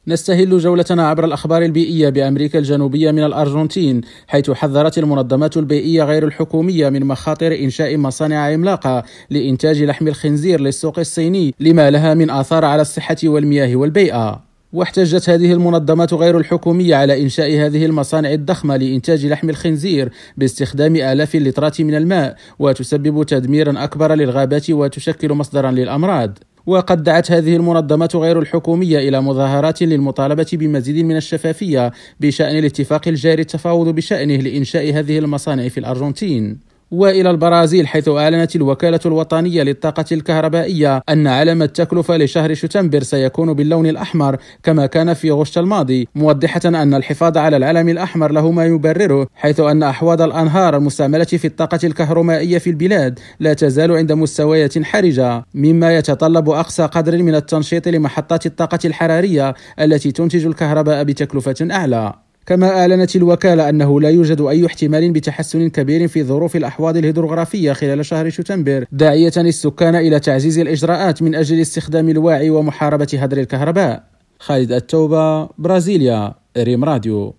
نستهل جولتنا عبر الأخبار البيئية بأمريكا الجنوبية من الأرجنتين، حيث حذرت المنظمات البيئية غير الحكومية من مخاطر إنشاء مصانع عملاقة لإنتاج لحم الخنزير للسوق الصيني لما لها من آثار على الصحة والمياه والبيئة. واحتجت هذه المنظمات غير الحكومية على إنشاء هذه المصانع الضخمة لإنتاج لحم الخنزير باستخدام آلاف اللترات من الماء، وتسبب تدميرا أكبر للغابات وتشكل مصدرا للأمراض. وقد دعت هذه المنظمات غير الحكومية إلى مظاهرات للمطالبة بمزيد من الشفافية بشأن الاتفاق الجاري التفاوض بشأنه لإنشاء هذه المصانع في الأرجنتين. وإلى البرازيل، حيث أعلنت الوكالة الوطنية للطاقة الكهربائية أن علم التكلفة لشهر شتنبر سيكون باللون الأحمر كما كان في غشت الماضي، موضحة أن الحفاظ على العلم الأحمر له ما يبرره، حيث أن أحواض الأنهار المستعملة في الطاقة الكهرومائية في البلاد لا تزال عند مستويات حرجة، مما يتطلب أقصى قدر من التنشيط لمحطات الطاقة الحرارية التي تنتج الكهرباء بتكلفة أعلى. كما أعلنت الوكالة أنه لا يوجد أي احتمال بتحسن كبير في ظروف الأحواض الهيدروغرافية خلال شهر شتنبر، داعية السكان إلى تعزيز الإجراءات من أجل استخدام الواعي ومحاربة هدر الكهرباء. خالد التوبة، برازيليا، ريم راديو.